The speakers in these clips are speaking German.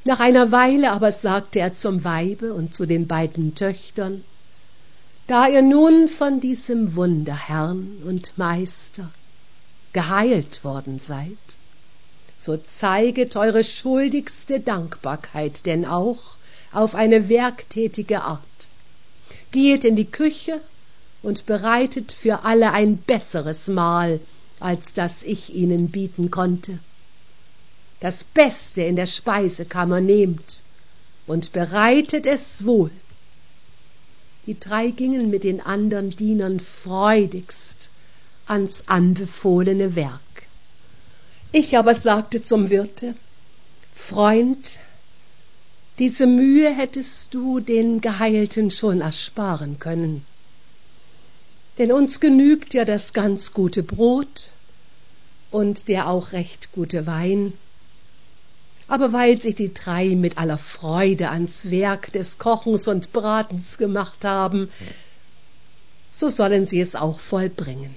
Nach einer Weile aber sagte er zum Weibe und zu den beiden Töchtern: Da ihr nun von diesem Wunderherrn und Meister geheilt worden seid, so zeiget eure schuldigste Dankbarkeit denn auch auf eine werktätige Art. Gehet in die Küche und bereitet für alle ein besseres Mahl, als das ich ihnen bieten konnte. Das Beste in der Speisekammer nehmt und bereitet es wohl. Die 3 gingen mit den andern Dienern freudigst ans anbefohlene Werk. Ich aber sagte zum Wirte: Freund, diese Mühe hättest du den Geheilten schon ersparen können. Denn uns genügt ja das ganz gute Brot und der auch recht gute Wein. Aber weil sich die 3 mit aller Freude ans Werk des Kochens und Bratens gemacht haben, so sollen sie es auch vollbringen.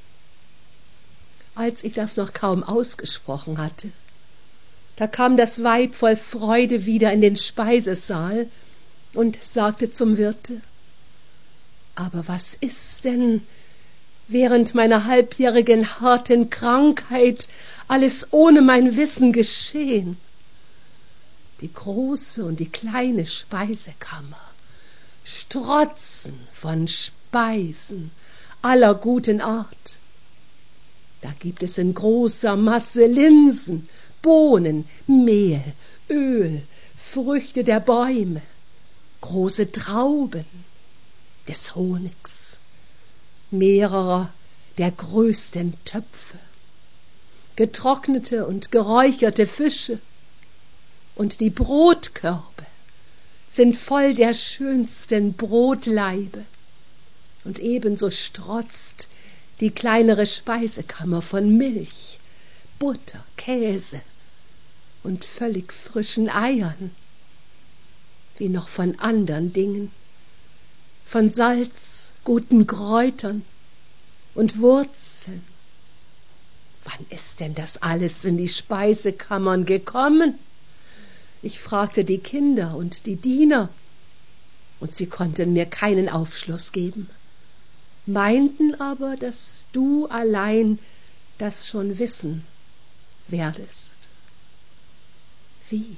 Als ich das noch kaum ausgesprochen hatte, da kam das Weib voll Freude wieder in den Speisesaal und sagte zum Wirte: Aber was ist denn während meiner halbjährigen harten Krankheit alles ohne mein Wissen geschehen? Die große und die kleine Speisekammer strotzen von Speisen aller guten Art. Da gibt es in großer Masse Linsen, Bohnen, Mehl, Öl, Früchte der Bäume, große Trauben des Honigs, mehrerer der größten Töpfe, getrocknete und geräucherte Fische, und die Brotkörbe sind voll der schönsten Brotlaibe, und ebenso strotzt die kleinere Speisekammer von Milch, Butter, Käse und völlig frischen Eiern, wie noch von andern Dingen, von Salz, guten Kräutern und Wurzeln. Wann ist denn das alles in die Speisekammern gekommen? Ich fragte die Kinder und die Diener, und sie konnten mir keinen Aufschluss geben, meinten aber, dass du allein das schon wissen werdest. Wie?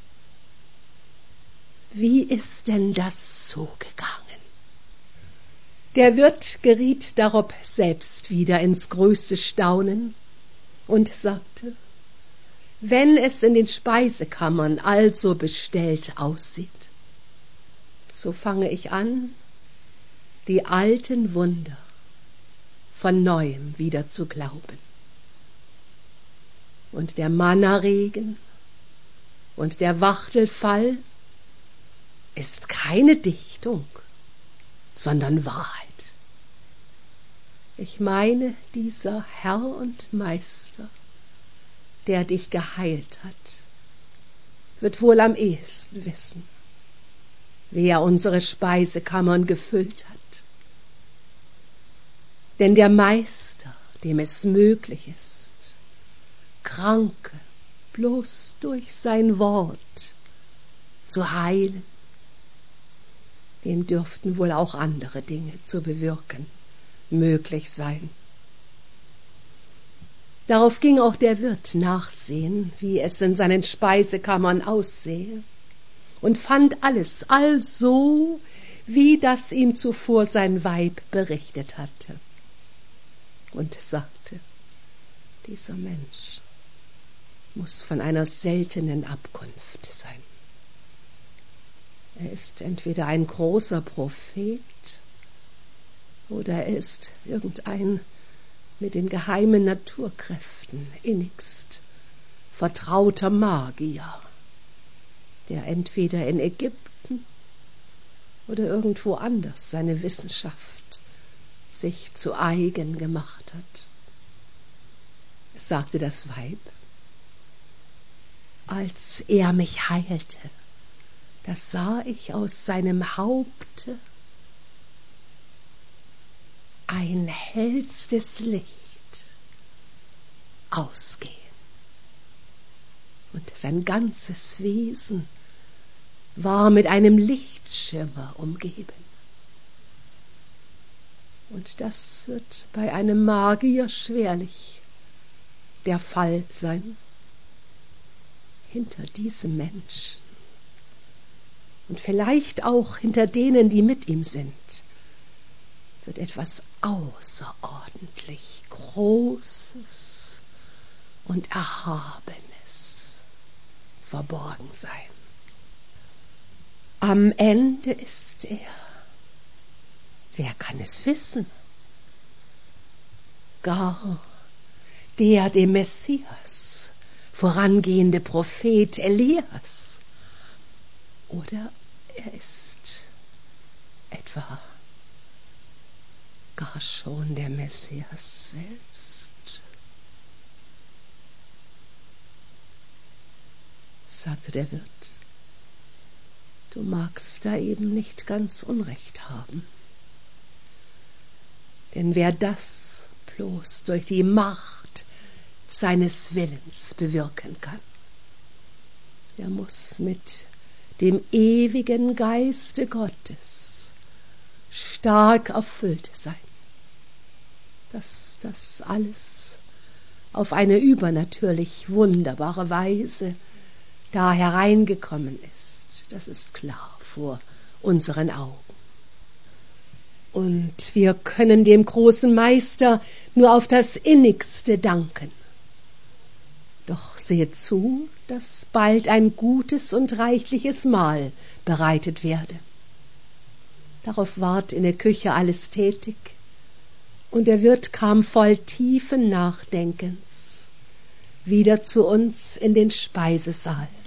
Wie ist denn das so gegangen? Der Wirt geriet darob selbst wieder ins größte Staunen und sagte: Wenn es in den Speisekammern also bestellt aussieht, so fange ich an, die alten Wunder von neuem wieder zu glauben. Und der Mannaregen und der Wachtelfall ist keine Dichtung, sondern Wahrheit. Ich meine, dieser Herr und Meister, der dich geheilt hat, wird wohl am ehesten wissen, wer unsere Speisekammern gefüllt hat. Denn der Meister, dem es möglich ist, Kranke bloß durch sein Wort zu heilen, dem dürften wohl auch andere Dinge zu bewirken möglich sein. Darauf ging auch der Wirt nachsehen, wie es in seinen Speisekammern aussehe, und fand alles also, wie das ihm zuvor sein Weib berichtet hatte, und sagte: Dieser Mensch muß von einer seltenen Abkunft sein. Er ist entweder ein großer Prophet oder er ist irgendein mit den geheimen Naturkräften innigst vertrauter Magier, der entweder in Ägypten oder irgendwo anders seine Wissenschaft sich zu eigen gemacht hat. Es sagte das Weib: Als er mich heilte, da sah ich aus seinem Haupte ein hellstes Licht ausgehen. und sein ganzes Wesen war mit einem Lichtschimmer umgeben. Und das wird bei einem Magier schwerlich der Fall sein. Hinter diesem Menschen und vielleicht auch hinter denen, die mit ihm sind, wird etwas außerordentlich Großes und Erhabenes verborgen sein. Am Ende ist er. Wer kann es wissen? Gar der dem Messias vorangehende Prophet Elias. Oder er ist etwa gar schon der Messias selbst. Sagte der Wirt, du magst da eben nicht ganz Unrecht haben. Denn wer das bloß durch die Macht seines Willens bewirken kann, der muss mit dem ewigen Geiste Gottes stark erfüllt sein, dass das alles auf eine übernatürlich wunderbare Weise da hereingekommen ist. Das ist klar vor unseren Augen. Und wir können dem großen Meister nur auf das Innigste danken. Doch seht zu, dass bald ein gutes und reichliches Mahl bereitet werde. Darauf ward in der Küche alles tätig, und der Wirt kam voll tiefen Nachdenkens wieder zu uns in den Speisesaal.